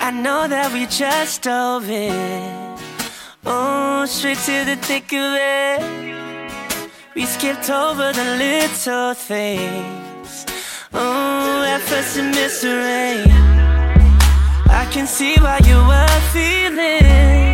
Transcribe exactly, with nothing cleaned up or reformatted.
I know that we just dove in, oh, straight to the thick of it. We skipped over the little things, oh, at first it missed the rain. I can see why you were feeling